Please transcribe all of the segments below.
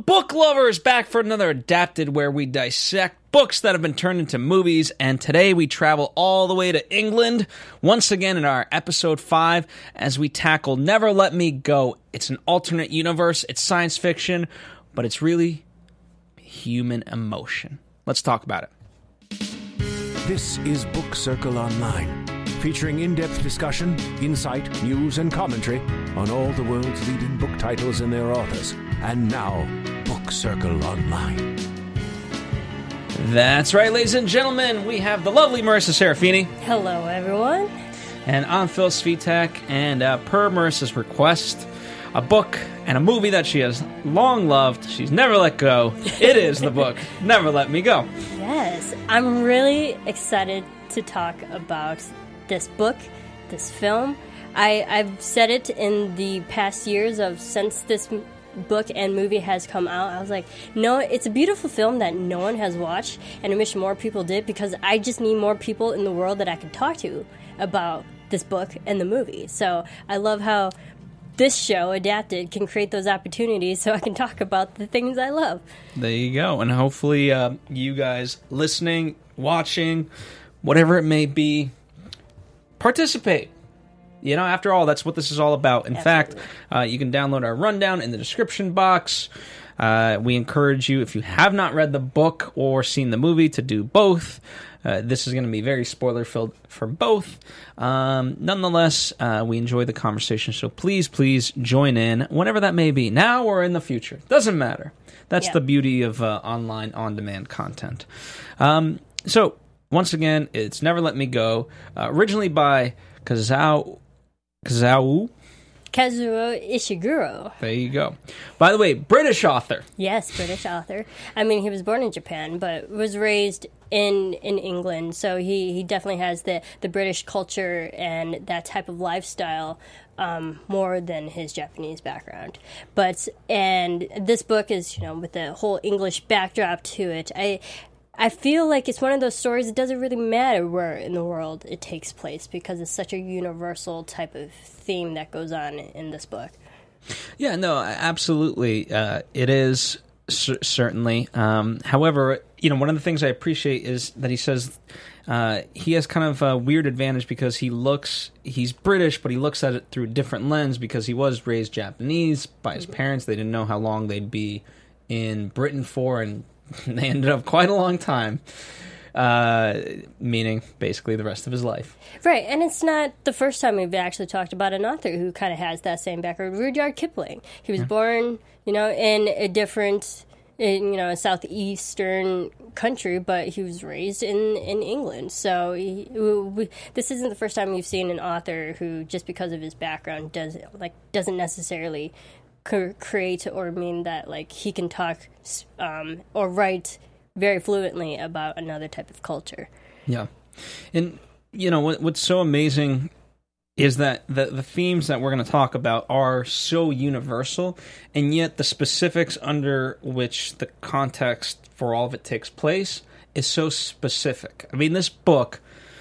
Book Lovers, back for another Adapted, where we dissect books that have been turned into movies, and today we travel all the way to England, once again in our episode 5, as we tackle Never Let Me Go. It's an alternate universe, it's science fiction, but it's really human emotion. Let's talk about it. This is Book Circle Online, featuring in-depth discussion, insight, news, and commentary on all the world's leading book titles and their authors. And now, Book Circle Online. That's right, ladies and gentlemen, we have the lovely Marissa Serafini. Hello, everyone. And I'm Phil Svitek, and per Marissa's request, a book and a movie that she has long loved, she's never let go. It is the book, Never Let Me Go. Yes, I'm really excited to talk about this book, this film. I've said it in the past years since this book and movie has come out. I was like, no, it's a beautiful film that no one has watched, and I wish more people did, because I just need more people in the world that I can talk to about this book and the movie. So I love how this show, Adapted, can create those opportunities so I can talk about the things I love. There you go. And hopefully you guys listening, watching, whatever it may be, participate. You know, after all, that's what this is all about. In fact, you can download our rundown in the description box. We encourage you, if you have not read the book or seen the movie, to do both. This is going to be very spoiler-filled for both. Nonetheless, we enjoy the conversation, so please join in, whenever that may be, now or in the future. Doesn't matter. That's the beauty of online on-demand content. So, once again, it's Never Let Me Go, originally by Kazuo Ishiguro. There you go. By the way, British author. Yes, British author. I mean, he was born in Japan, but was raised in England, so he definitely has the British culture and that type of lifestyle more than his Japanese background. And this book is, with the whole English backdrop to it, I feel like it's one of those stories, it doesn't really matter where in the world it takes place, because it's such a universal type of theme that goes on in this book. Yeah, no, absolutely. It is, certainly. However, one of the things I appreciate is that he says he has kind of a weird advantage, because he's British, but he looks at it through a different lens, because he was raised Japanese by his parents. They didn't know how long they'd be in Britain for, and they ended up quite a long time, meaning basically the rest of his life. Right, and it's not the first time we've actually talked about an author who kind of has that same background. Rudyard Kipling. He was born, in a different, a southeastern country, but he was raised in England. So this isn't the first time we've seen an author who, just because of his background, doesn't necessarily create or mean that he can talk or write very fluently about another type of culture. Yeah. And what's so amazing is that the themes that we're going to talk about are so universal, and yet the specifics under which the context for all of it takes place is so specific. I mean, this book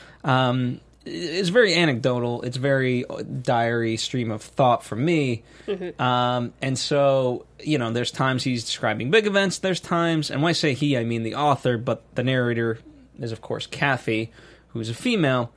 it's very anecdotal. It's very diary stream of thought for me. Mm-hmm. And so, there's times he's describing big events. There's times, and when I say he, I mean the author, but the narrator is, of course, Kathy, who's a female.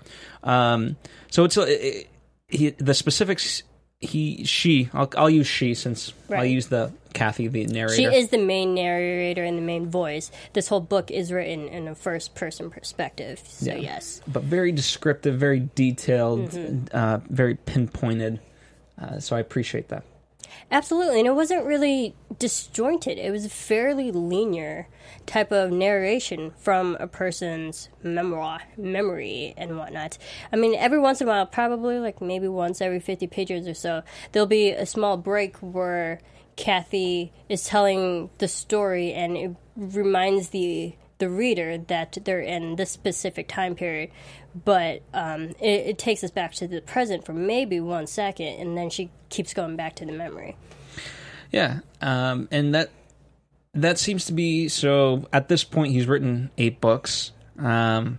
So it's the specifics. She. I'll use she, since I'll use the Kathy, the narrator. She is the main narrator and the main voice. This whole book is written in a first-person perspective, so yes. But very descriptive, very detailed, very pinpointed, so I appreciate that. Absolutely, and it wasn't really disjointed. It was a fairly linear type of narration from a person's memory and whatnot. I mean, every once in a while, probably maybe once every 50 pages or so, there'll be a small break where Kathy is telling the story, and it reminds the reader that they're in this specific time period, but it takes us back to the present for maybe 1 second, and then she keeps going back to the memory. Yeah, and that seems to be, so at this point he's written 8 books, and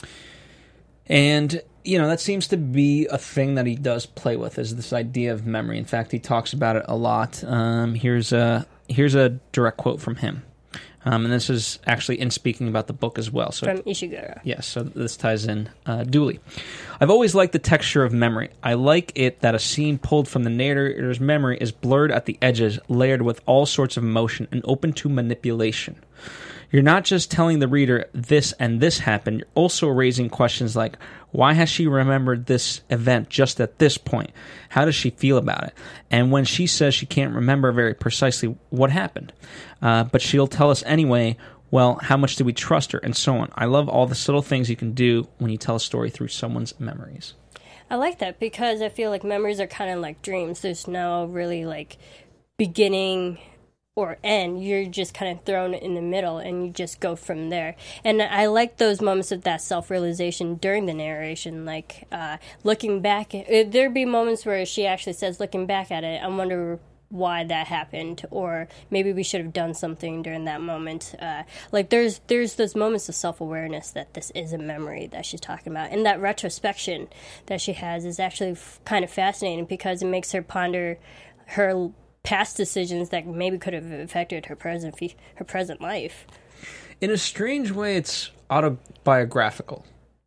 that seems to be a thing that he does play with, is this idea of memory. In fact, he talks about it a lot. Here's here's a direct quote from him. And this is actually in speaking about the book as well. So, from Ishiguro. Yes, so this ties in duly. I've always liked the texture of memory. I like it that a scene pulled from the narrator's memory is blurred at the edges, layered with all sorts of emotion, and open to manipulation. You're not just telling the reader this and this happened, you're also raising questions like, why has she remembered this event just at this point? How does she feel about it? And when she says she can't remember very precisely what happened, but she'll tell us anyway, well, how much do we trust her, and so on. I love all the subtle things you can do when you tell a story through someone's memories. I like that because I feel like memories are kind of like dreams. There's no really like beginning or end. You're just kind of thrown in the middle and you just go from there. And I like those moments of that self-realization during the narration, like looking back. There'd be moments where she actually says, looking back at it, I wonder why that happened, or maybe we should have done something during that moment. Like there's those moments of self-awareness that this is a memory that she's talking about, and that retrospection that she has is actually kind of fascinating because it makes her ponder her past decisions that maybe could have affected her present life. In a strange way, it's autobiographical.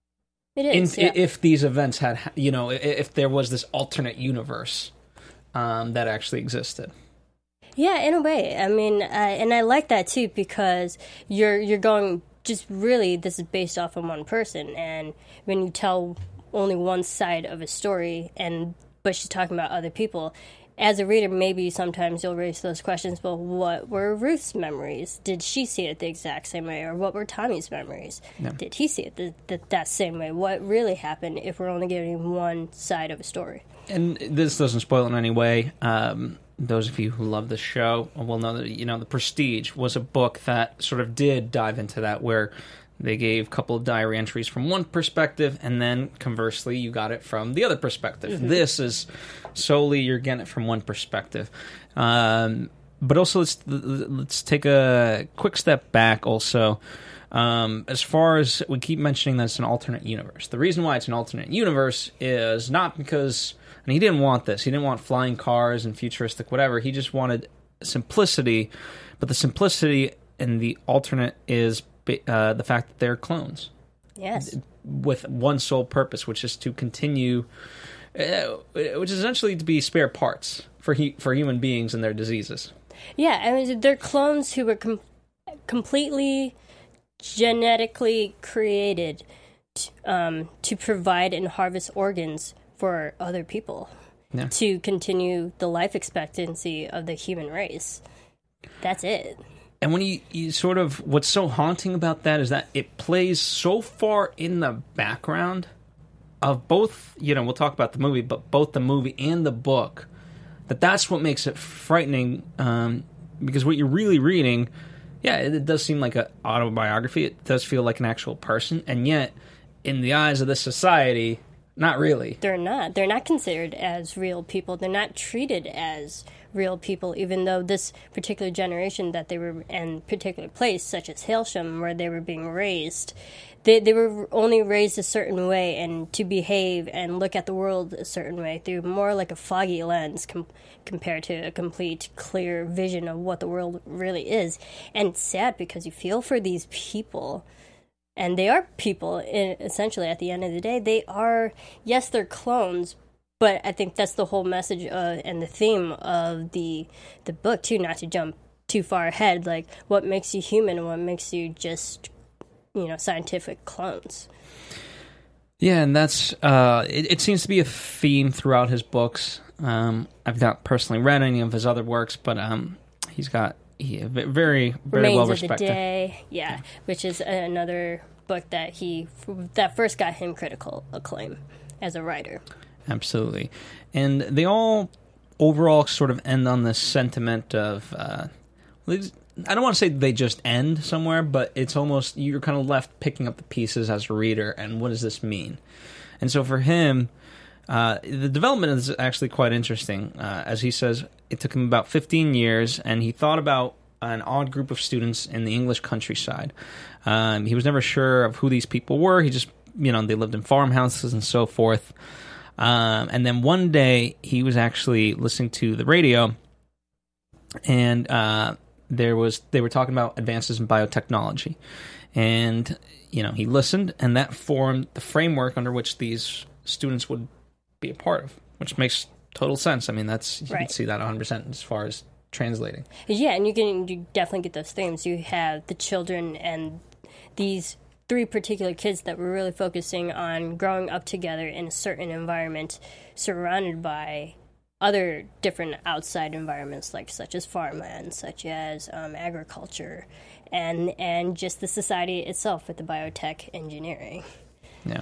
It is, if these events had, if there was this alternate universe that actually existed. Yeah, in a way. I mean, and I like that too because you're going just really this is based off of one person, and when you tell only one side of a story, but she's talking about other people. As a reader, maybe sometimes you'll raise those questions, but what were Ruth's memories? Did she see it the exact same way? Or what were Tommy's memories? Yeah. Did he see it that same way? What really happened if we're only getting one side of a story? And this doesn't spoil in any way. Those of you who love the show will know that, The Prestige was a book that sort of did dive into that, where they gave a couple of diary entries from one perspective, and then conversely, you got it from the other perspective. Mm-hmm. This is solely you're getting it from one perspective. But also, let's take a quick step back. Also, as far as we keep mentioning that it's an alternate universe, the reason why it's an alternate universe is not because, and he didn't want this. He didn't want flying cars and futuristic whatever. He just wanted simplicity. But the simplicity in the alternate is the fact that they're clones. Yes. With one sole purpose, which is to continue, which is essentially to be spare parts for human beings and their diseases. Yeah, I mean, they're clones who were completely genetically created to provide and harvest organs for other people, to continue the life expectancy of the human race. That's it. And when you sort of, what's so haunting about that is that it plays so far in the background of both, we'll talk about the movie, but both the movie and the book, that's what makes it frightening, because what you're really reading, it does seem like an autobiography. It does feel like an actual person, and yet, in the eyes of this society, not really. They're not. They're not considered as real people. They're not treated as real people, even though this particular generation that they were in particular place, such as Hailsham, where they were being raised, they were only raised a certain way and to behave and look at the world a certain way through more like a foggy lens compared to a complete clear vision of what the world really is. And it's sad because you feel for these people. And they are people, essentially, at the end of the day. They are, yes, they're clones, but I think that's the whole message and the theme of the book, too, not to jump too far ahead. Like, what makes you human and what makes you just, scientific clones. Yeah, and that's, it seems to be a theme throughout his books. I've not personally read any of his other works, but he's got... very, very Remains well respected. Of the Day, yeah, which is another book that first got him critical acclaim as a writer. Absolutely. And they all overall sort of end on this sentiment of, I don't want to say they just end somewhere, but it's almost, you're kind of left picking up the pieces as a reader, and what does this mean? And so for him, the development is actually quite interesting. As he says, it took him about 15 years, and he thought about an odd group of students in the English countryside. He was never sure of who these people were. He just, they lived in farmhouses and so forth. And then one day, he was actually listening to the radio, and they were talking about advances in biotechnology, and he listened, and that formed the framework under which these students would be a part of, which makes total sense. I mean, you can see that 100% as far as translating. Yeah, and you definitely get those themes. You have the children and these 3 particular kids that were really focusing on growing up together in a certain environment, surrounded by other different outside environments, such as farmland, such as agriculture, and just the society itself with the biotech engineering. Yeah.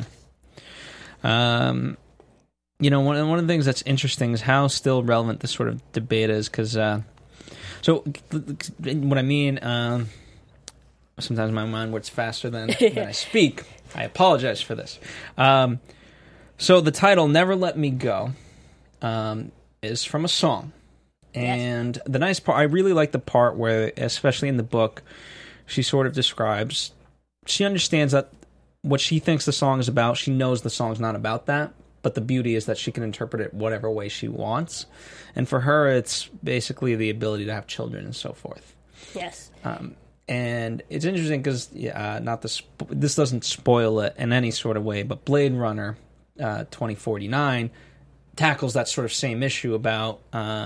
One of the things that's interesting is how still relevant this sort of debate is, because so what I mean, sometimes my mind works faster than I speak. I apologize for this. So the title, Never Let Me Go, is from a song. And the nice part, I really like the part where, especially in the book, she sort of describes, she understands that what she thinks the song is about, she knows the song's not about that, but the beauty is that she can interpret it whatever way she wants. And for her, it's basically the ability to have children and so forth. Yes. And it's interesting because, this doesn't spoil it in any sort of way, but Blade Runner 2049 tackles that sort of same issue about,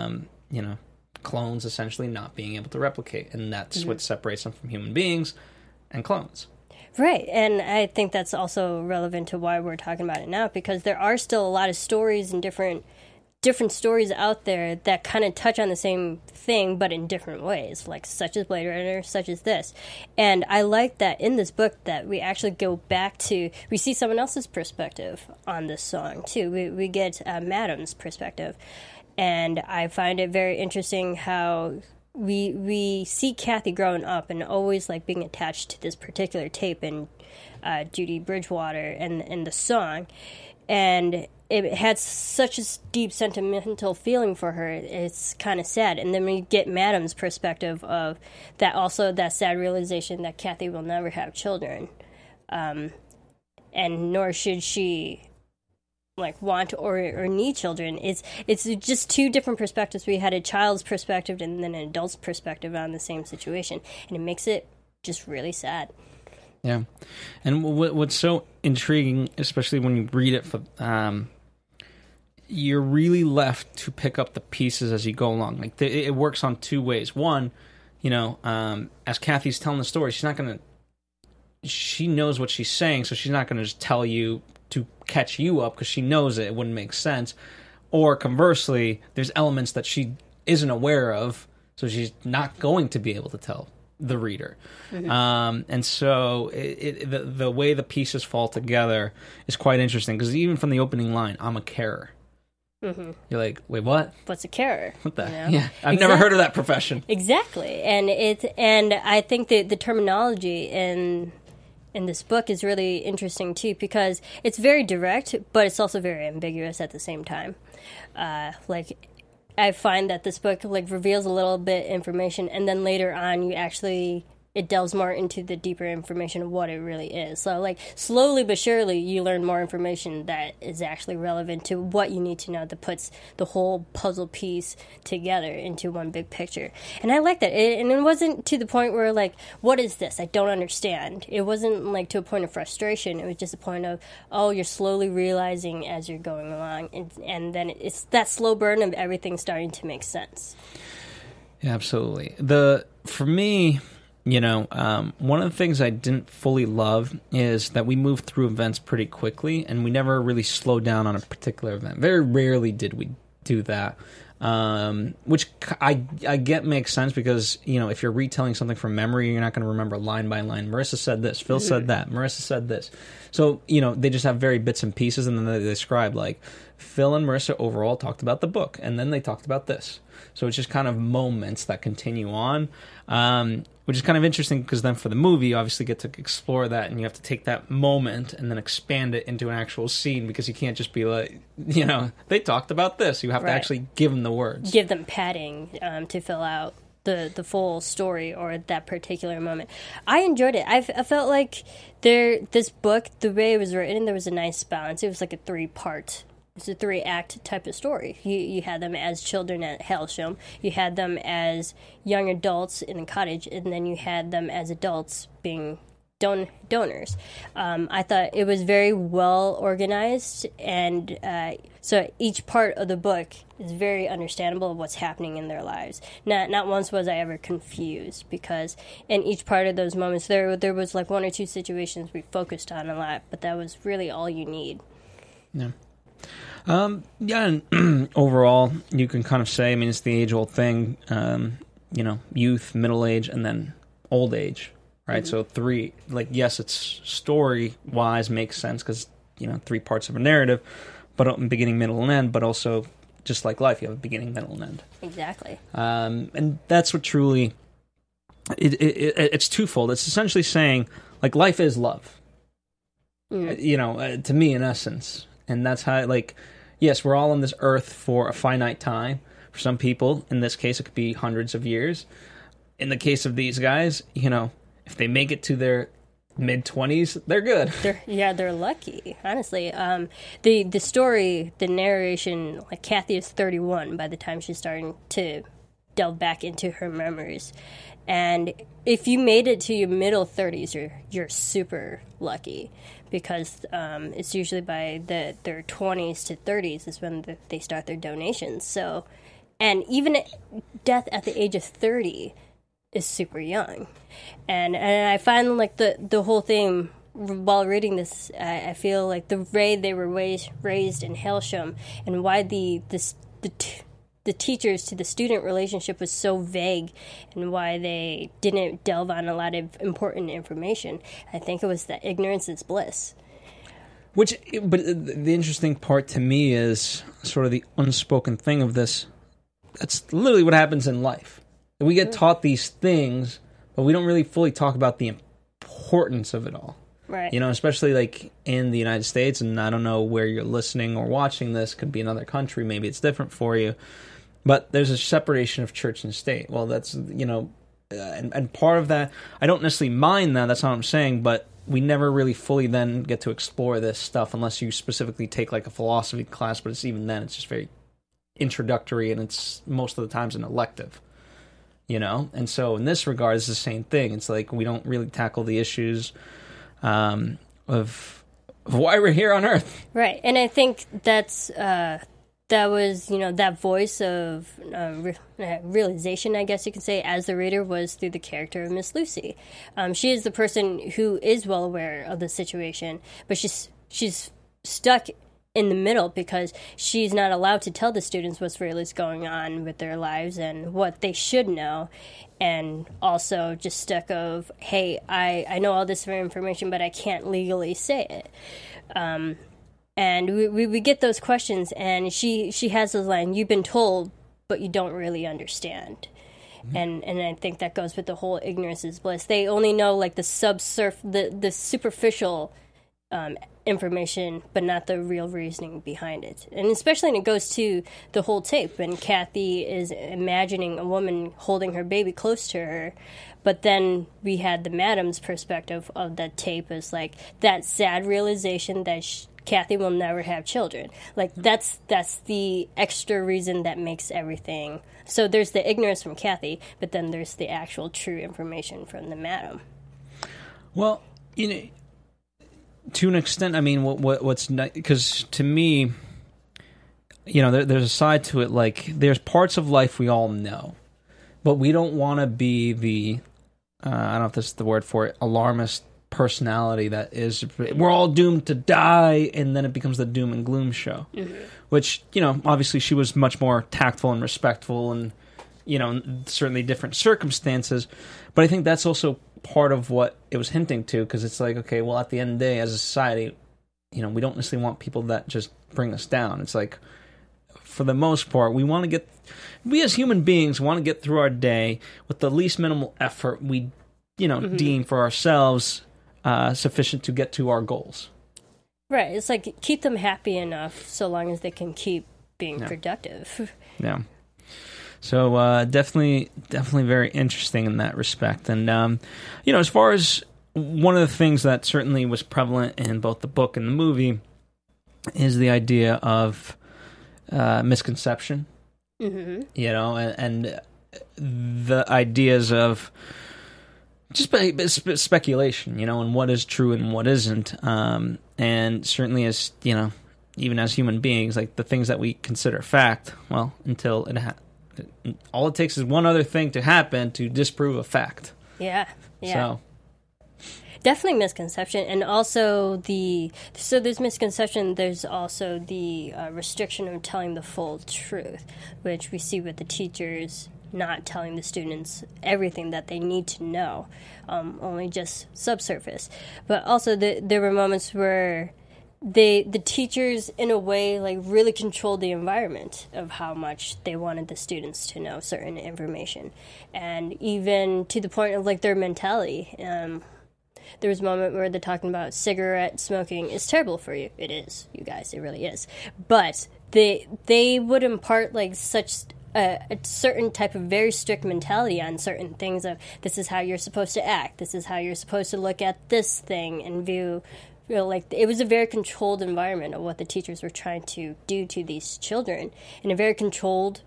clones essentially not being able to replicate. And that's what separates them from human beings and clones. Right, and I think that's also relevant to why we're talking about it now, because there are still a lot of stories and different stories out there that kind of touch on the same thing, but in different ways, such as Blade Runner, such as this. And I like that in this book that we actually go back to, we see someone else's perspective on this song, too. We get Madam's perspective. And I find it very interesting how we see Kathy growing up and always being attached to this particular tape and Judy Bridgewater and the song, and it had such a deep sentimental feeling for her. It's kind of sad. And then we get Madam's perspective of that, also that sad realization that Kathy will never have children, and nor should she want or need children. It's just 2 different perspectives. We had a child's perspective and then an adult's perspective on the same situation, and it makes it just really sad. Yeah, and what's so intriguing, especially when you read it, you're really left to pick up the pieces as you go along. It works on 2 ways. One, as Kathy's telling the story, she knows what she's saying, so she's not going to just tell you to catch you up because she knows it wouldn't make sense. Or conversely, there's elements that she isn't aware of, so she's not going to be able to tell the reader. Mm-hmm. And so the way the pieces fall together is quite interesting, because even from the opening line, I'm a carer. Mm-hmm. You're like, wait, what? What's a carer? What the? Yeah, I've never heard of that profession. Exactly, and I think that the terminology in this book is really interesting too, because it's very direct, but it's also very ambiguous at the same time. I find that this book reveals a little bit information, and then later on it delves more into the deeper information of what it really is. So slowly but surely you learn more information that is actually relevant to what you need to know, that puts the whole puzzle piece together into one big picture. And I like that. And it wasn't to the point where what is this? I don't understand. It wasn't to a point of frustration. It was just a point of, you're slowly realizing as you're going along, and then it's that slow burn of everything starting to make sense. Yeah, absolutely. For me, one of the things I didn't fully love is that we moved through events pretty quickly, and we never really slowed down on a particular event. Very rarely did we do that, which I get makes sense, because, if you're retelling something from memory, you're not going to remember line by line. Marissa said this, Phil said that, Marissa said this. So, they just have very bits and pieces, and then they describe, Phil and Marissa overall talked about the book, and then they talked about this. So it's just kind of moments that continue on, which is kind of interesting, because then for the movie, you obviously get to explore that, and you have to take that moment and then expand it into an actual scene, because you can't just be they talked about this. You have to actually give them the words. Give them padding to fill out the full story or that particular moment. I enjoyed it. I felt like this book, the way it was written, there was a nice balance. It was like a 3-part it's a 3-act type of story. You had them as children at Hailsham, you had them as young adults in a cottage, and then you had them as adults being donors. I thought it was very well organized, and so each part of the book is very understandable of what's happening in their lives. Not once was I ever confused, because in each part of those moments there was like 1 or 2 situations we focused on a lot, but that was really all you need. Yeah. And overall, you can kind of say, I mean, it's the age-old thing, youth, middle age, and then old age. Right, so 3, like, yes, it's story-wise makes sense because, 3 parts of a narrative, but beginning, middle, and end, but also, just like life, you have a beginning, middle, and end. Exactly. And that's what truly, it's twofold. It's essentially saying, like, life is love, to me, in essence. And that's how, like, yes, we're all on this earth for a finite time. For some people, in this case, it could be hundreds of years. In the case of these guys, if they make it to their mid-20s, they're good. They're lucky, honestly. The story, the narration, like, Kathy is 31 by the time she's starting to delve back into her memories. And if you made it to your middle 30s, you're super lucky, because it's usually by their 20s to 30s is when they start their donations. So, and even death at the age of 30 is super young, and I find, like, the whole thing while reading this, I feel like the way they were raised in Hailsham, and why the teachers to the student relationship was so vague, and why they didn't delve on a lot of important information. I think it was that ignorance is bliss. But the interesting part to me is sort of the unspoken thing of this. That's literally what happens in life. We get taught these things, but we don't really fully talk about the importance of it all. Right. Especially, like, in the United States, and I don't know where you're listening or watching this, could be another country, maybe it's different for you, but there's a separation of church and state. Well, that's, and part of that, I don't necessarily mind that, that's not what I'm saying, but we never really fully then get to explore this stuff unless you specifically take, like, a philosophy class, but it's even then, it's just very introductory, and it's most of the times an elective. And so in this regard, it's the same thing. It's like we don't really tackle the issues of why we're here on Earth. Right, and I think that was, that voice of realization, I guess you can say, as the reader, was through the character of Miss Lucy. She is the person who is well aware of the situation, but she's stuck in the middle because she's not allowed to tell the students what's really going on with their lives and what they should know, and also just stuck of, hey, I know all this information, but I can't legally say it. And we get those questions, and she has this line, you've been told, but you don't really understand. Mm-hmm. And I think that goes with the whole ignorance is bliss. They only know, like, the superficial information, but not the real reasoning behind it. And especially when it goes to the whole tape, when Kathy is imagining a woman holding her baby close to her, but then we had the madam's perspective of that tape as, like, that sad realization that Kathy will never have children. Like, that's the extra reason that makes everything. So there's the ignorance from Kathy, but then there's the actual true information from the madam. Well, to an extent, I mean, what's because to me, there's a side to it. Like, there's parts of life we all know, but we don't want to be the I don't know if this is the word for it, alarmist personality that is, we're all doomed to die, and then it becomes the doom and gloom show. Mm-hmm. Which, obviously she was much more tactful and respectful, and certainly different circumstances. But I think that's also part of what it was hinting to, because it's like, okay, well, at the end of the day, as a society, we don't necessarily want people that just bring us down. It's like, for the most part, we as human beings want to get through our day with the least minimal effort we, mm-hmm. deem for ourselves sufficient to get to our goals. Right. It's like, keep them happy enough so long as they can keep being productive. Yeah. So definitely very interesting in that respect. And, as far as one of the things that certainly was prevalent in both the book and the movie is the idea of misconception. Mm-hmm. You know, and the ideas of just speculation, you know, and what is true and what isn't. And certainly as, you know, even as human beings, like the things that we consider fact, well, until all it takes is one other thing to happen to disprove a fact. Yeah. So definitely misconception, and also there's misconception. There's also the restriction of telling the full truth, which we see with the teachers not telling the students everything that they need to know, only just subsurface. But also there were moments where the teachers, in a way, like really controlled the environment of how much they wanted the students to know certain information, and even to the point of like their mentality. There was a moment where they're talking about cigarette smoking is terrible for you. It is, you guys, it really is. But they would impart like such a certain type of very strict mentality on certain things of this is how you're supposed to act, this is how you're supposed to look at this thing and view. You know, like it was a very controlled environment of what the teachers were trying to do to these children in a very controlled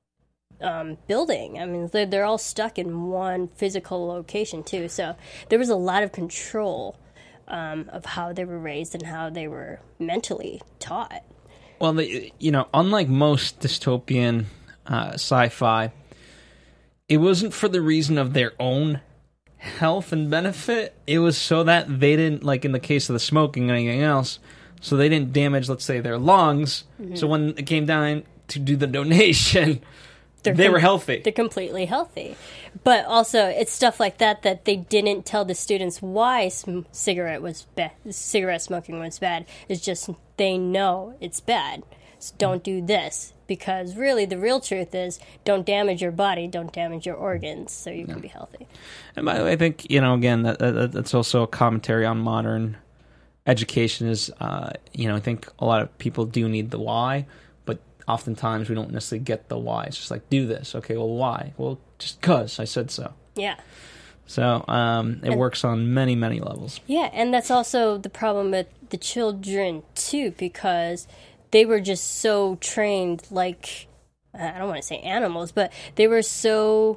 building. I mean, they're all stuck in one physical location too. So there was a lot of control of how they were raised and how they were mentally taught. Well, you know, unlike most dystopian sci-fi, it wasn't for the reason of their own health and benefit. It was so that they didn't, like in the case of the smoking and anything else, so they didn't damage, let's say, their lungs. Mm-hmm. So when it came down to do the donation, they were healthy. They're completely healthy. But also, it's stuff like that they didn't tell the students why cigarette smoking was bad. It's just they know it's bad. So don't do this. Because really, the real truth is, don't damage your body, don't damage your organs, so you can be healthy. And by the way, I think, you know, again, that's also a commentary on modern education is, you know, I think a lot of people do need the why, but oftentimes we don't necessarily get the why. It's just like, do this. Okay, well, why? Well, just 'cause I said so. Yeah. So it works on many, many levels. Yeah, and that's also the problem with the children, too, because they were just so trained, like, I don't want to say animals, but they were so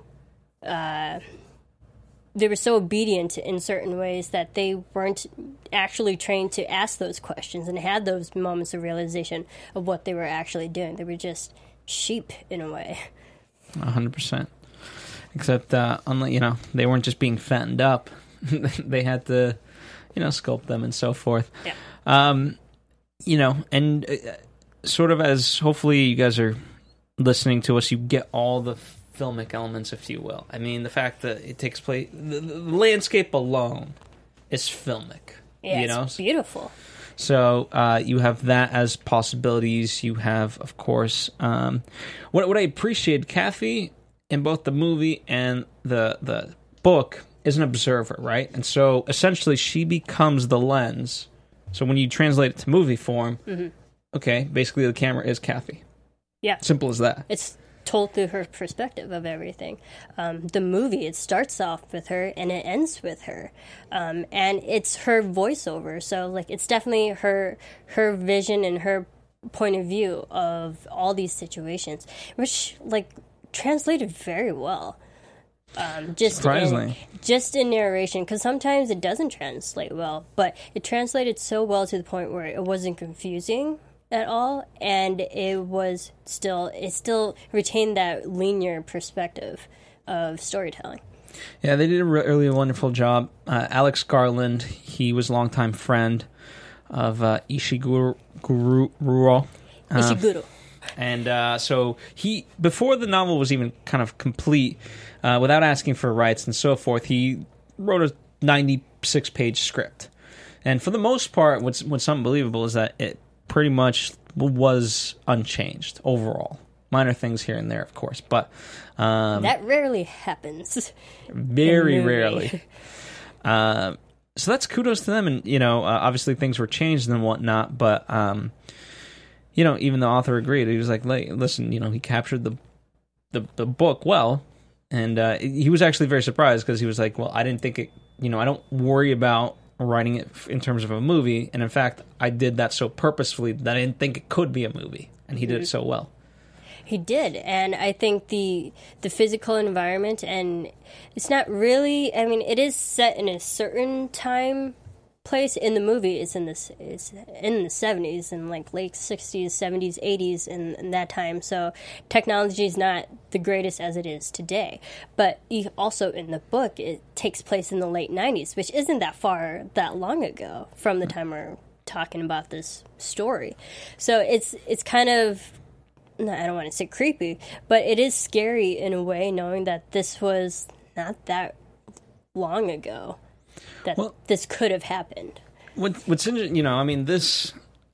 obedient in certain ways that they weren't actually trained to ask those questions and had those moments of realization of what they were actually doing. They were just sheep in a way. 100%. Except, unlike, you know, they weren't just being fattened up. They had to, you know, sculpt them and so forth. Yeah. You know, and sort of as hopefully you guys are listening to us, you get all the filmic elements, if you will. I mean, the fact that it takes place, the landscape alone is filmic. Yeah, you know? It's beautiful. So you have that as possibilities. You have, of course, what I appreciate, Kathy, in both the movie and the book, is an observer, right? And so essentially she becomes the lens. So when you translate it to movie form, mm-hmm. Okay, basically the camera is Kathy. Yeah. Simple as that. It's told through her perspective of everything. The movie, it starts off with her and it ends with her. And it's her voiceover. So, like, it's definitely her vision and her point of view of all these situations, which, like, translated very well. Surprisingly. Just in narration, because sometimes it doesn't translate well, but it translated so well to the point where it wasn't confusing at all, and it still retained that linear perspective of storytelling. Yeah, they did a really wonderful job. Alex Garland, he was a longtime friend of Ishiguro. Ishiguro. And so he, before the novel was even kind of complete, without asking for rights and so forth, he wrote a 96-page script. And for the most part, what's unbelievable is that it pretty much was unchanged overall. Minor things here and there, of course, but that rarely happens. Very rarely. So that's kudos to them, and you know, obviously things were changed and whatnot, but you know, even the author agreed. He was like, "Listen, you know, he captured the book well," and he was actually very surprised because he was like, "Well, I didn't think it. You know, I don't worry about writing it in terms of a movie, and in fact, I did that so purposefully that I didn't think it could be a movie, and he did it so well. He did, and I think the physical environment, and it's not really. I mean, it is set in a certain time place in the movie. It's in the 70s and like late 60s, 70s, 80s, in that time. So technology is not the greatest as it is today. But also in the book, it takes place in the late 90s, which isn't that long ago from the time we're talking about this story. So it's kind of, I don't want to say creepy, but it is scary in a way knowing that this was not that long ago. That this could have happened. What's interesting, I mean, this,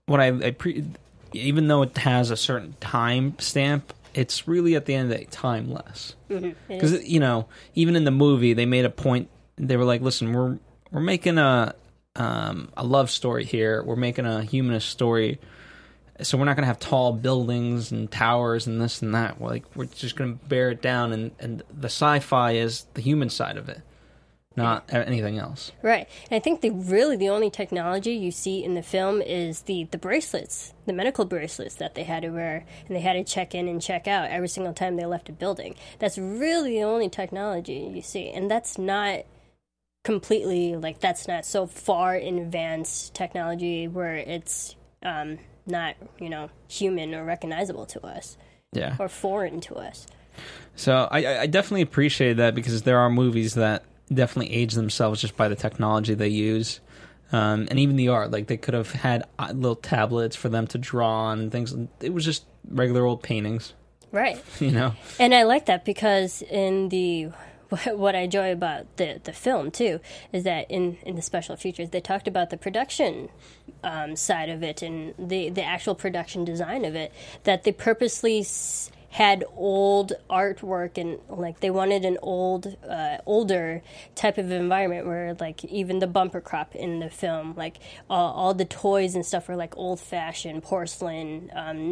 even though it has a certain time stamp, it's really at the end of the day timeless. Because even in the movie, they made a point. They were like, "Listen, we're making a love story here. We're making a humanist story. So we're not going to have tall buildings and towers and this and that. We're just going to bear it down, and the sci-fi is the human side of it." Not anything else. Right. And I think the only technology you see in the film is the bracelets, the medical bracelets that they had to wear, and they had to check in and check out every single time they left a building. That's really the only technology you see. And that's not completely, that's not so far in advanced technology where it's not, human or recognizable to us. Yeah. Or foreign to us. So I definitely appreciate that, because there are movies that definitely age themselves just by the technology they use, and even the art. Like, they could have had little tablets for them to draw on and things. It was just regular old paintings, right? And I like that, because what I enjoy about the film too is that in the special features they talked about the production side of it and the actual production design of it, that they purposely had old artwork, and they wanted an older type of environment where even the bumper crop in the film, all the toys and stuff were old-fashioned porcelain,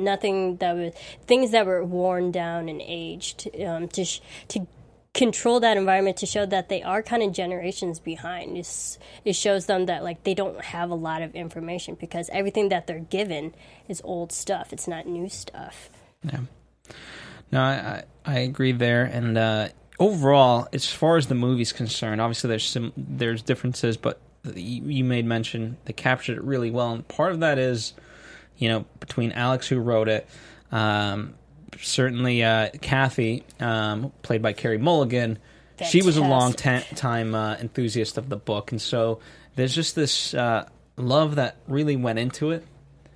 things that were worn down and aged, to control that environment, to show that they are kind of generations behind. It shows them that they don't have a lot of information, because everything that they're given is old stuff. It's not new stuff. Yeah. No, I agree there, and overall, as far as the movie's concerned, obviously there's differences, but you made mention they captured it really well, and part of that is, between Alex, who wrote it, certainly Kathy, played by Carey Mulligan, fantastic. She was a long time enthusiast of the book, and so there's just this love that really went into it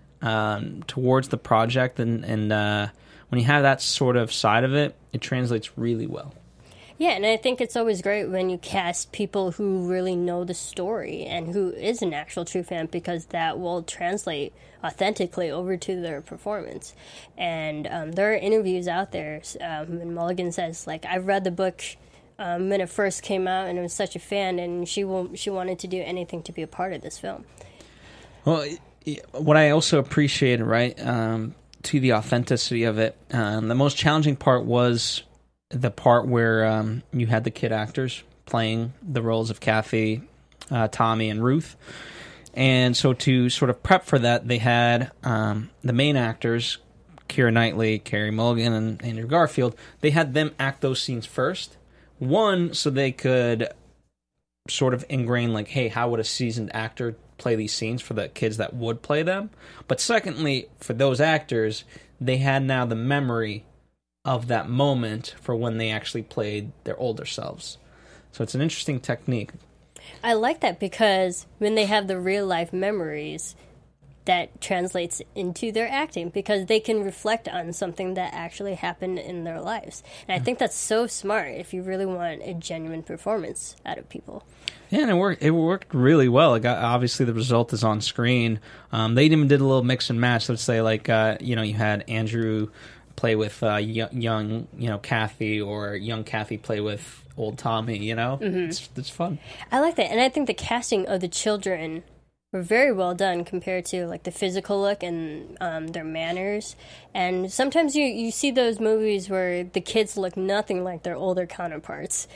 towards the project, and when you have that sort of side of it, it translates really well. Yeah, and I think it's always great when you cast people who really know the story and who is an actual true fan, because that will translate authentically over to their performance. And there are interviews out there, and Mulligan says, I've read the book when it first came out, and I was such a fan, and she wanted to do anything to be a part of this film. Well, what I also appreciated, right, to the authenticity of it, the most challenging part was the part where you had the kid actors playing the roles of Kathy, Tommy, and Ruth. And so to sort of prep for that, they had the main actors, Keira Knightley, Carey Mulligan, and Andrew Garfield, they had them act those scenes first. One, so they could sort of ingrain, hey, how would a seasoned actor play these scenes for the kids that would play them? But secondly, for those actors, they had now the memory of that moment for when they actually played their older selves. So it's an interesting technique. I like that, because when they have the real life memories, that translates into their acting, because they can reflect on something that actually happened in their lives. And I think that's so smart if you really want a genuine performance out of people. Yeah, and it worked really well. Obviously, the result is on screen. They even did a little mix and match. Let's say, you had Andrew play with young, Kathy, or young Kathy play with old Tommy. Mm-hmm. It's fun. I like that, and I think the casting of the children were very well done compared to the physical look and their manners. And sometimes you see those movies where the kids look nothing like their older counterparts.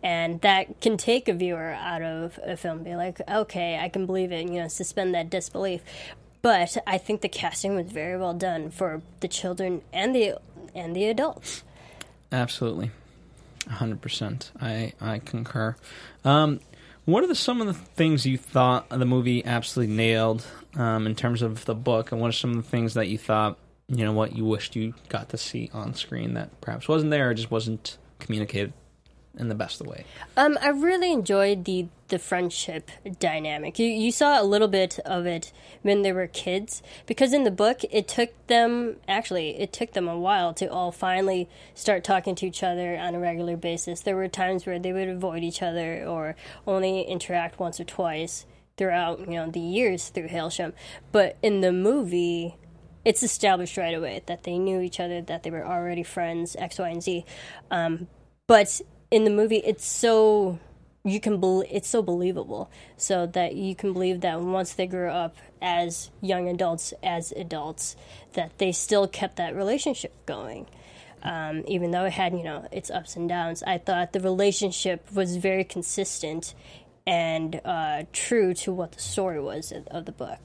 And that can take a viewer out of a film, be like, okay, I can believe it, suspend that disbelief. But I think the casting was very well done for the children and the adults. Absolutely. 100%. I concur. What are some of the things you thought the movie absolutely nailed in terms of the book, and what are some of the things that you thought, what you wished you got to see on screen that perhaps wasn't there or just wasn't communicated in the best of way? I really enjoyed the friendship dynamic. You saw a little bit of it when they were kids, because in the book it took them a while to all finally start talking to each other on a regular basis. There were times where they would avoid each other or only interact once or twice throughout the years through Hailsham. But in the movie, it's established right away that they knew each other, that they were already friends, X, Y, and Z. But in the movie, it's so believable, so that you can believe that once they grew up as young adults, that they still kept that relationship going. Even though it had, its ups and downs, I thought the relationship was very consistent and true to what the story was of the book.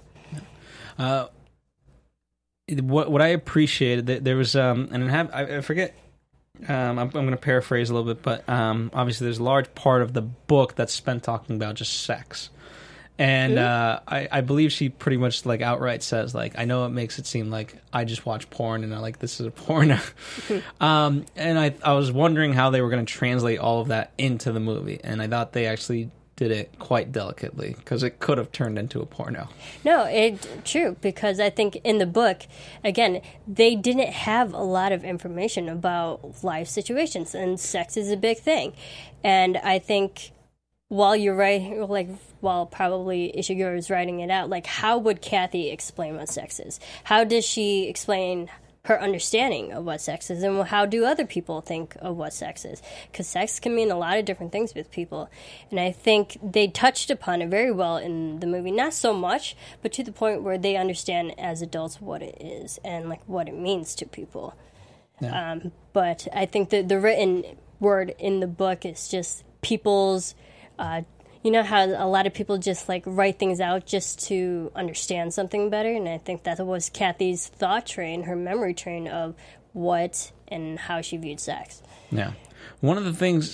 What I appreciated, there was, I forget. I'm going to paraphrase a little bit, but obviously there's a large part of the book that's spent talking about just sex. And I believe she pretty much outright says, I know it makes it seem like I just watch porn and this is a porno. And I was wondering how they were going to translate all of that into the movie. And I thought they actually did it quite delicately, because it could have turned into a porno. No, true, because I think in the book, again, they didn't have a lot of information about life situations, and sex is a big thing. And I think while you're while probably Ishiguro is writing it out, how would Kathy explain what sex is? How does she explain her understanding of what sex is, and how do other people think of what sex is? Because sex can mean a lot of different things with people, and I think they touched upon it very well in the movie. Not so much, but to the point where they understand as adults what it is and what it means to people. Yeah. But I think that the written word in the book is just people's you know how a lot of people just write things out just to understand something better, and I think that was Kathy's thought train, her memory train of what and how she viewed sex. Yeah. One of the things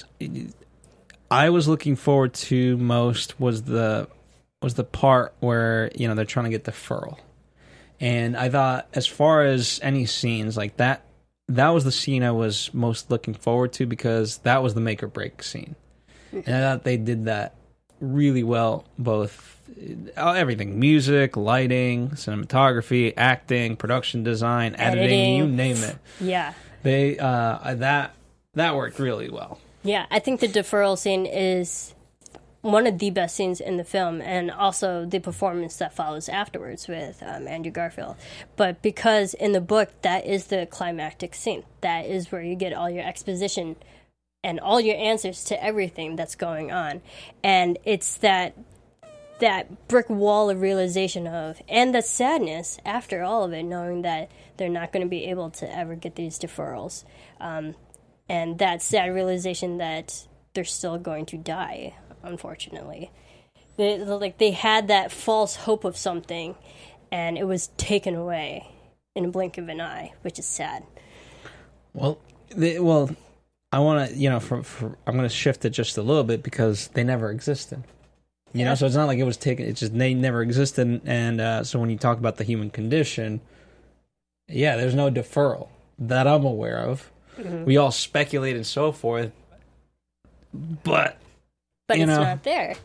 I was looking forward to most was the part where, they're trying to get the furl. And I thought, as far as any scenes like that was the scene I was most looking forward to, because that was the make or break scene. And I thought they did that really well, both everything, music, lighting, cinematography, acting, production design, editing, you name it. Yeah. They that worked really well. Yeah, I think the deferral scene is one of the best scenes in the film, and also the performance that follows afterwards with Andrew Garfield. But because in the book, that is the climactic scene. That is where you get all your exposition and all your answers to everything that's going on. And it's that brick wall of realization of, and the sadness after all of it, knowing that they're not going to be able to ever get these deferrals. And that sad realization that they're still going to die, unfortunately. They had that false hope of something, and it was taken away in a blink of an eye, which is sad. Well, I want to, I'm going to shift it just a little bit, because they never existed. So it's not like it was taken, it's just they never existed. And so when you talk about the human condition, there's no deferral that I'm aware of. Mm-hmm. We all speculate and so forth, but it's not there.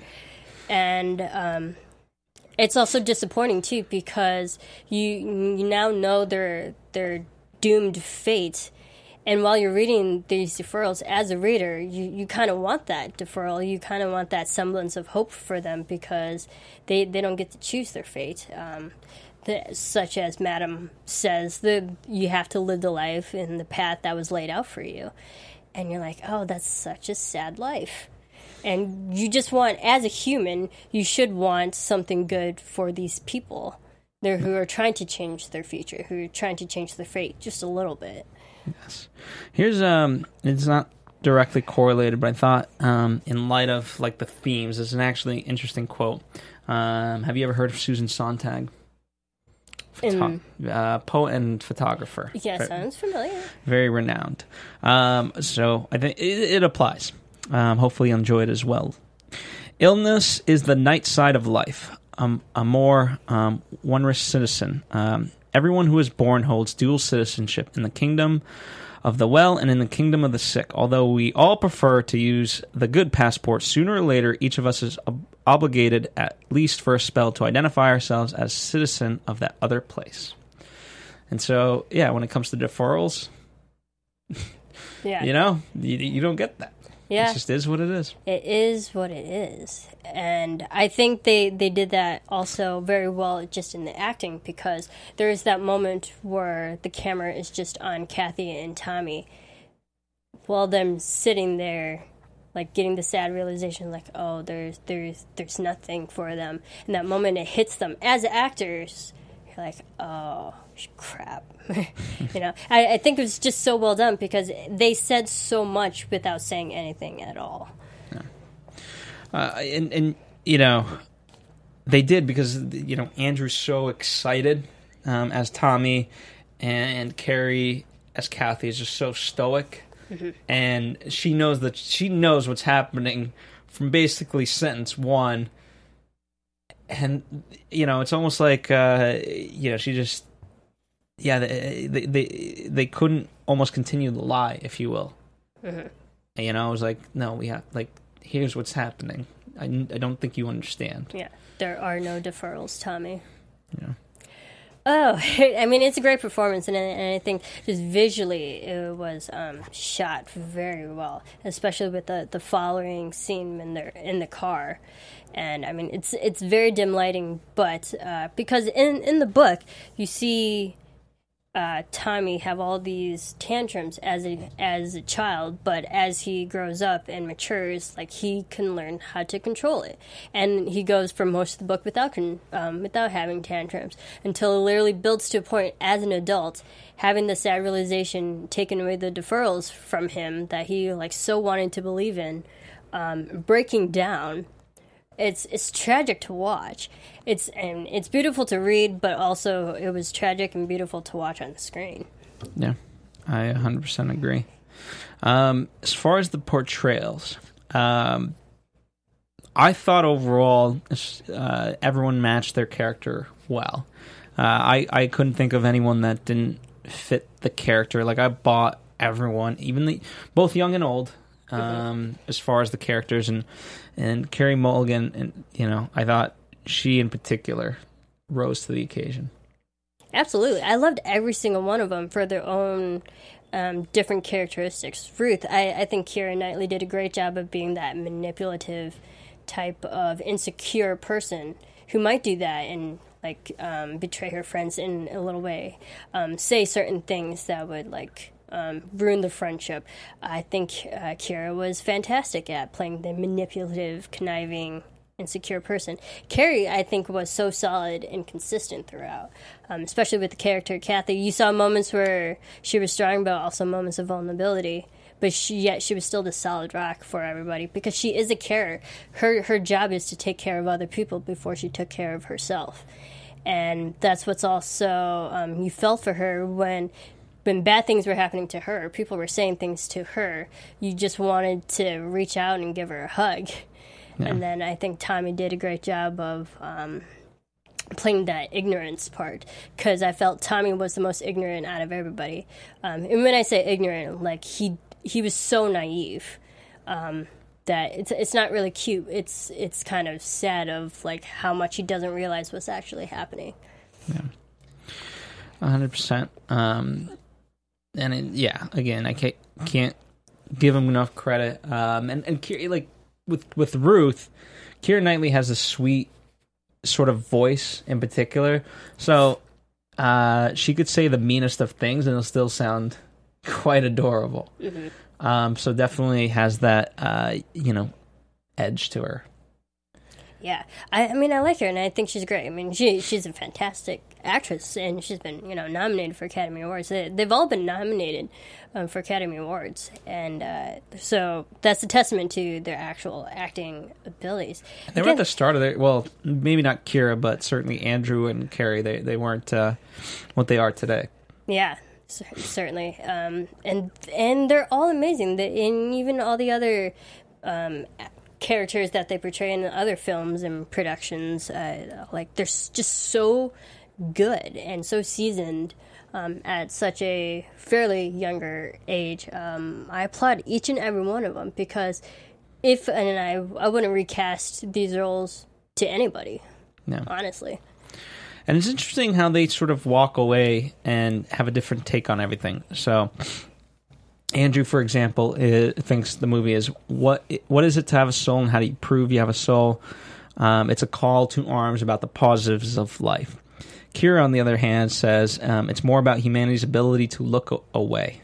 And it's also disappointing, too, because you now know their doomed fate. And while you're reading these deferrals as a reader, you kind of want that deferral. You kind of want that semblance of hope for them, because they don't get to choose their fate. Such as Madam says, you have to live the life in the path that was laid out for you. And you're like, oh, that's such a sad life. And you just want, as a human, you should want something good for these people who are trying to change their future, who are trying to change their fate just a little bit. Yes. Here's it's not directly correlated, but I thought in light of like the themes, there's an actually interesting quote. Have you ever heard of Susan Sontag? Poet and photographer. Yeah, sounds familiar. Very renowned. So I think it applies. Hopefully you enjoy it as well. Illness is the night side of life. A more wondrous citizen. Everyone who is born holds dual citizenship in the kingdom of the well and in the kingdom of the sick. Although we all prefer to use the good passport, sooner or later each of us is obligated, at least for a spell, to identify ourselves as citizen of that other place. And so, yeah, when it comes to deferrals, Yeah. you don't get that. Yeah. It just is what it is. It is what it is. And I think they did that also very well just in the acting, because there is that moment where the camera is just on Kathy and Tommy while them sitting there, like getting the sad realization, like, oh, there's nothing for them. And that moment it hits them as actors, you're like, oh, crap. I think it was just so well done because they said so much without saying anything at all. And they did, because Andrew's so excited as Tommy, and Carrie as Kathy is just so stoic, and she knows what's happening from basically sentence one, and it's almost like she just. Yeah, they couldn't almost continue the lie, if you will. And, I was like, no, we have, like, here's what's happening. I don't think you understand. Yeah, there are no deferrals, Tommy. Yeah. Oh, I mean, it's a great performance, and I think just visually it was shot very well, especially with the following scene when they're in the car. And, I mean, it's very dim lighting, but because in the book, you see Tommy have all these tantrums as a child, but as he grows up and matures, like, he can learn how to control it, and he goes for most of the book without having tantrums until it literally builds to a point as an adult, having the sad realization taken away the deferrals from him that he like so wanted to believe in, breaking down. It's tragic to watch. It's beautiful to read, but also it was tragic and beautiful to watch on the screen. Yeah, I 100% agree. As far as the portrayals, I thought overall everyone matched their character well. I couldn't think of anyone that didn't fit the character. Like, I bought everyone, even both young and old. As far as the characters, and Carey Mulligan, and I thought she in particular rose to the occasion. Absolutely, I loved every single one of them for their own different characteristics. Ruth, I think Keira Knightley did a great job of being that manipulative type of insecure person who might do that and like betray her friends in a little way, say certain things that would like. Ruin the friendship. I think Keira was fantastic at playing the manipulative, conniving, insecure person. Carrie, I think, was so solid and consistent throughout, especially with the character Kathy. You saw moments where she was strong, but also moments of vulnerability. But she was still the solid rock for everybody because she is a carer. Her job is to take care of other people before she took care of herself. And that's what's also you felt for her when bad things were happening to her, people were saying things to her, you just wanted to reach out and give her a hug. Yeah. And then I think Tommy did a great job of playing that ignorance part, because I felt Tommy was the most ignorant out of everybody. And when I say ignorant, like he was so naive that it's not really cute. It's kind of sad of like how much he doesn't realize what's actually happening. Yeah, 100%. And again, I can't give him enough credit. And like with Ruth, Keira Knightley has a sweet sort of voice in particular. So she could say the meanest of things and it'll still sound quite adorable. Mm-hmm. So definitely has that edge to her. Yeah, I mean, I like her, and I think she's great. I mean, she's a fantastic actress, and she's been, nominated for Academy Awards. They've all been nominated for Academy Awards, and so that's a testament to their actual acting abilities. They were at the start of their, well, maybe not Kira, but certainly Andrew and Carrie. They weren't what they are today. Yeah, certainly, and they're all amazing. And even all the other characters that they portray in other films and productions, they're just so good and so seasoned at such a fairly younger age. I applaud each and every one of them, because I wouldn't recast these roles to anybody, honestly. And it's interesting how they sort of walk away and have a different take on everything. So Andrew, for example, thinks the movie is, what is it to have a soul, and how do you prove you have a soul? It's a call to arms about the positives of life. Kira, on the other hand, says it's more about humanity's ability to look away.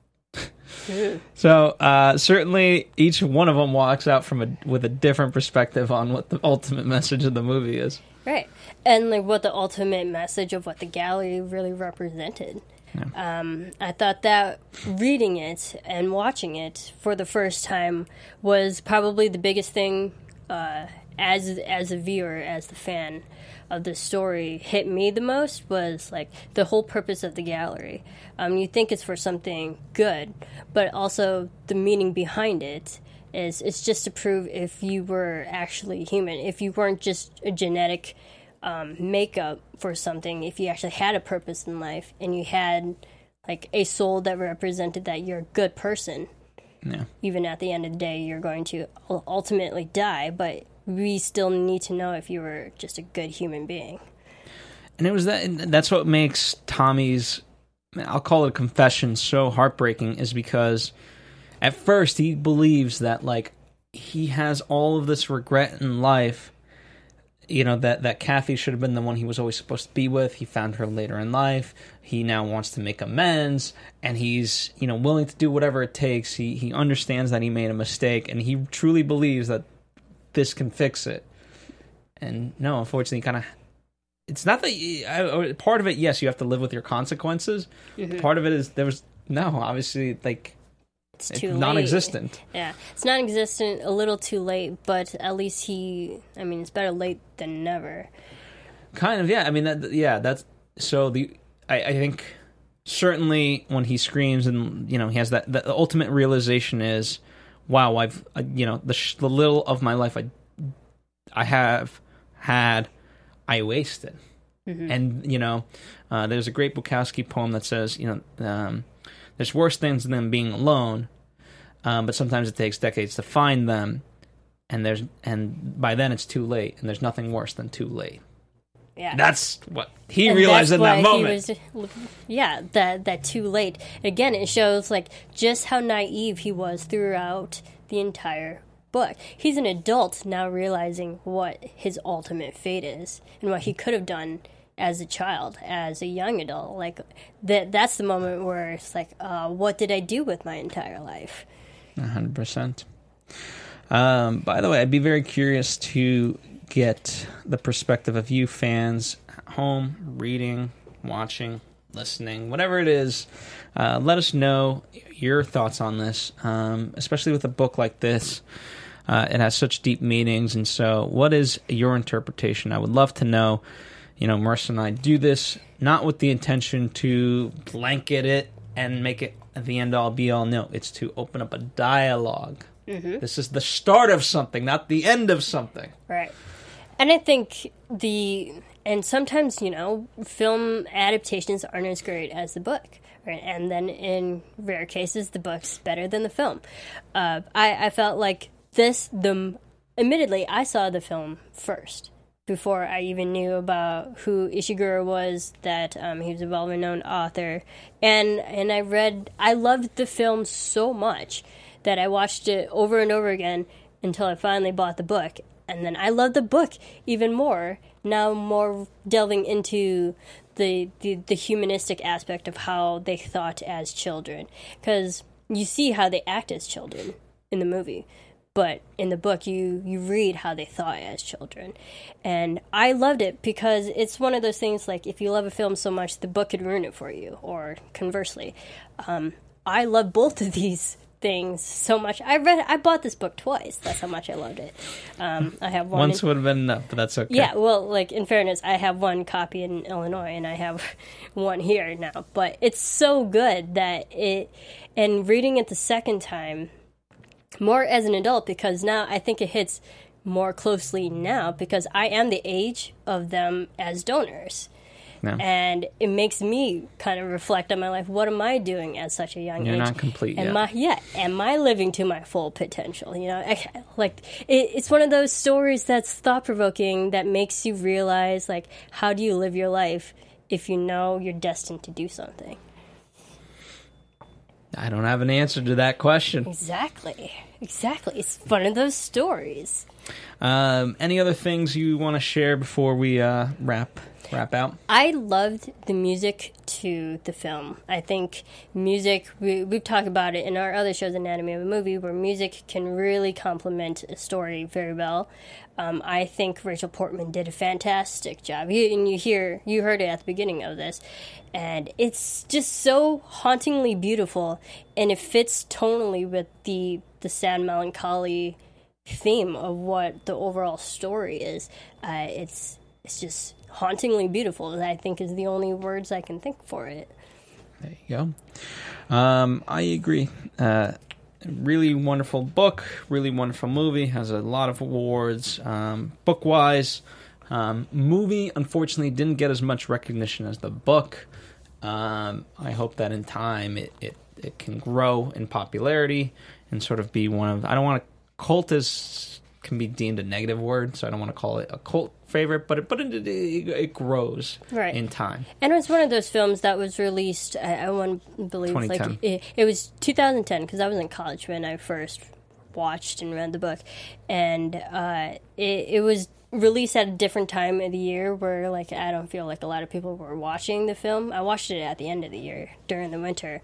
So certainly each one of them walks out with a different perspective on what the ultimate message of the movie is. Right. And what the ultimate message of what the gallery really represented. Yeah. I thought that reading it and watching it for the first time was probably the biggest thing as a viewer, as the fan of the story, hit me the most, was like the whole purpose of the gallery. You think it's for something good, but also the meaning behind it is it's just to prove if you were actually human, if you weren't just a genetic makeup for something, if you actually had a purpose in life and you had like a soul that represented that you're a good person. Yeah. Even at the end of the day, you're going to ultimately die, but we still need to know if you were just a good human being. And it was that's what makes Tommy's, I'll call it a confession, so heartbreaking, is because at first he believes that like he has all of this regret in life, that Kathy should have been the one he was always supposed to be with. He found her later in life. He now wants to make amends, and he's, willing to do whatever it takes. He understands that he made a mistake, and he truly believes that this can fix it. And no, unfortunately, it's not that part of it, yes, you have to live with your consequences. Mm-hmm. Part of it is obviously, like, it's too non-existent. Late. Yeah, it's non-existent, a little too late, but at least it's better late than never. Kind of, yeah. I mean, that's so I think certainly when he screams and, he has the ultimate realization is, wow, I've, the little of my life I have had, I wasted. Mm-hmm. And, there's a great Bukowski poem that says, there's worse things than being alone, but sometimes it takes decades to find them, and by then it's too late, and there's nothing worse than too late. Yeah, that's what he realized in that moment. That too late. Again, it shows like just how naive he was throughout the entire book. He's an adult now, realizing what his ultimate fate is and what he could have done as a child, as a young adult. Like that's the moment where it's like, what did I do with my entire life? 100%. By the way, I'd be very curious to get the perspective of you fans at home, reading, watching, listening, whatever it is. Let us know your thoughts on this, especially with a book like this. It has such deep meanings, and so what is your interpretation? I would love to know. Marissa and I do this not with the intention to blanket it and make it the end-all, be-all. No, it's to open up a dialogue. Mm-hmm. This is the start of something, not the end of something. Right. And I think and sometimes, film adaptations aren't as great as the book. Right? And then in rare cases, the book's better than the film. I felt like admittedly, I saw the film first, before I even knew about who Ishiguro was, that he was a well-known author. And I loved the film so much that I watched it over and over again until I finally bought the book. And then I loved the book even more, now more delving into the humanistic aspect of how they thought as children. Because you see how they act as children in the movie. but in the book you read how they thought as children. And I loved it because it's one of those things, like, if you love a film so much, the book could ruin it for you, or conversely. I love both of these things so much. I bought this book twice. That's how much I loved it. I have one. Once would have been enough, but that's okay. Yeah, well, like, in fairness, I have one copy in Illinois, and I have one here now. But it's so good that and reading it the second time, more as an adult, because now I think it hits more closely now, because I am the age of them as donors. No. And it makes me kind of reflect on my life. What am I doing at such a young age? You're not complete yet. Am I living to my full potential? You know, it's one of those stories that's thought-provoking, that makes you realize, like, how do you live your life if you know you're destined to do something? I don't have an answer to that question. Exactly. It's one of those stories. Any other things you want to share before we wrap out? I loved the music to the film. I think music, we've talked about it in our other shows, Anatomy of a Movie, where music can really complement a story very well. I think Rachel Portman did a fantastic job. You heard it at the beginning of this, and it's just so hauntingly beautiful, and it fits tonally with the sad melancholy theme of what the overall story is. It's just hauntingly beautiful, I think, is the only words I can think for it. There you go. I agree. Really wonderful book, really wonderful movie, has a lot of awards. Book-wise, movie, unfortunately, didn't get as much recognition as the book. I hope that in time it can grow in popularity and sort of be one of... I don't want to... Cult can be deemed a negative word, so I don't want to call it a cult favorite, but it grows in time. And it was one of those films that was released, I want to believe, 2010. Like it was 2010, because I was in college when I first watched and read the book, and it was released at a different time of the year where, like, I don't feel like a lot of people were watching the film. I watched it at the end of the year during the winter.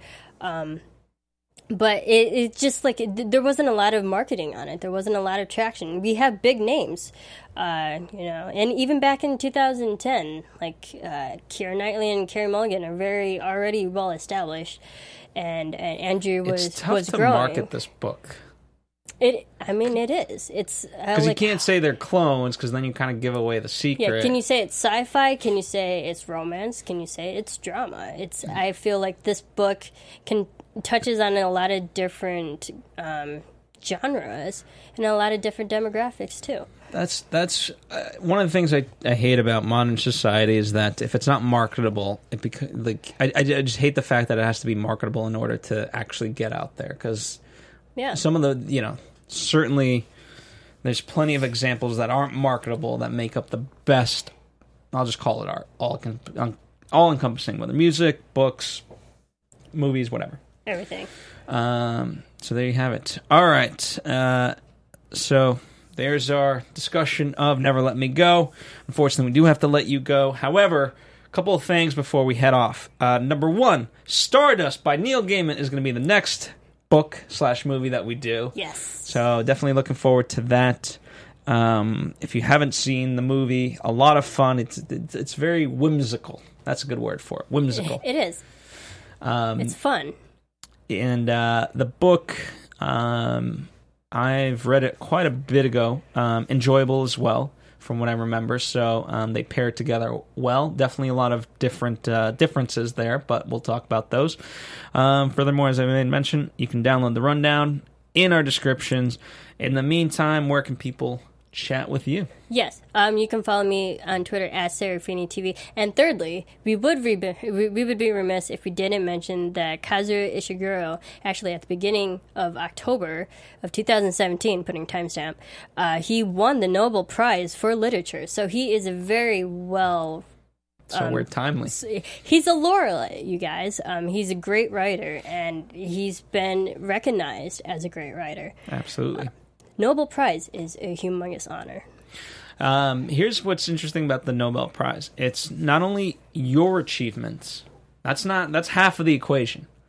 But it just, like, there wasn't a lot of marketing on it. There wasn't a lot of traction. We have big names, and even back in 2010, like, Keira Knightley and Carey Mulligan are very already well established, and Andrew was it's tough to growing. market this book. It is. It's because you can't say they're clones, because then you kind of give away the secret. Yeah, can you say it's sci-fi? Can you say it's romance? Can you say it's drama? I feel like this book touches on a lot of different genres and a lot of different demographics too. That's one of the things I hate about modern society, is that if it's not marketable, I just hate the fact that it has to be marketable in order to actually get out there. Because some of the certainly there's plenty of examples that aren't marketable that make up the best. I'll just call it art, all encompassing, whether music, books, movies, whatever. Everything. So there you have it. All right. So there's our discussion of Never Let Me Go. Unfortunately, we do have to let you go. However, a couple of things before we head off. Number one, Stardust by Neil Gaiman is going to be the next book/movie that we do. Yes. So definitely looking forward to that. If you haven't seen the movie, a lot of fun. It's very whimsical. That's a good word for it. Whimsical. It is. It's fun. And the book, I've read it quite a bit ago. Enjoyable as well, from what I remember. So they pair together well. Definitely a lot of differences there, but we'll talk about those. Furthermore, as I made mention, you can download the rundown in our descriptions. In the meantime, where can people chat with you? Yes, you can follow me on Twitter at SerafiniTV. And thirdly, we would be remiss if we didn't mention that Kazuo Ishiguro, actually at the beginning of October of 2017, putting timestamp, he won the Nobel Prize for Literature. So he is a very well... So we're timely. He's a laureate, you guys. He's a great writer, and he's been recognized as a great writer. Absolutely. Nobel Prize is a humongous honor. Here's what's interesting about the Nobel Prize. It's not only your achievements. That's half of the equation.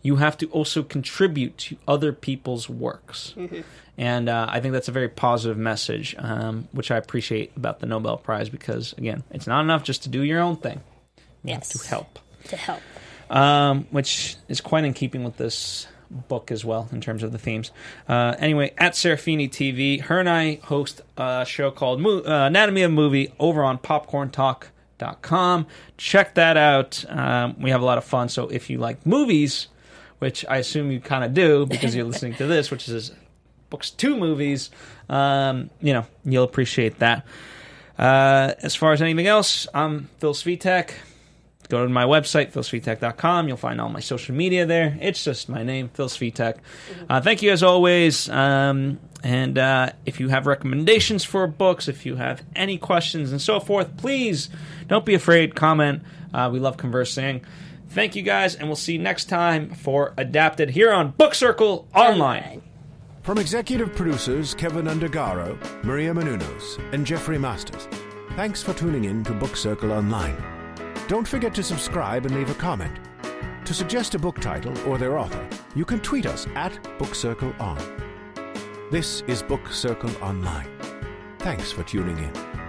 you have to also contribute to other people's works. Mm-hmm. And I think that's a very positive message, which I appreciate about the Nobel Prize, because, again, it's not enough just to do your own thing. You have to help. To help. Which is quite in keeping with this book as well, in terms of the themes. Anyway, at Serafini TV, her and I host a show called Anatomy of a Movie over on popcorntalk.com. Check that out. We have a lot of fun, so if you like movies, which I assume you kind of do because you're listening to this, which is Books to Movies, you'll appreciate that. As far as anything else, I'm Phil Svitek. Go to my website, philsvitek.com. You'll find all my social media there. It's just my name, Phil Svitek. Thank you as always. And if you have recommendations for books, if you have any questions and so forth, please don't be afraid. Comment. We love conversing. Thank you guys, and we'll see you next time for Adapted here on Book Circle Online. From executive producers Kevin Undergaro, Maria Menounos, and Jeffrey Masters, thanks for tuning in to Book Circle Online. Don't forget to subscribe and leave a comment. To suggest a book title or their author, you can tweet us at BookCircleOn. This is Book Circle Online. Thanks for tuning in.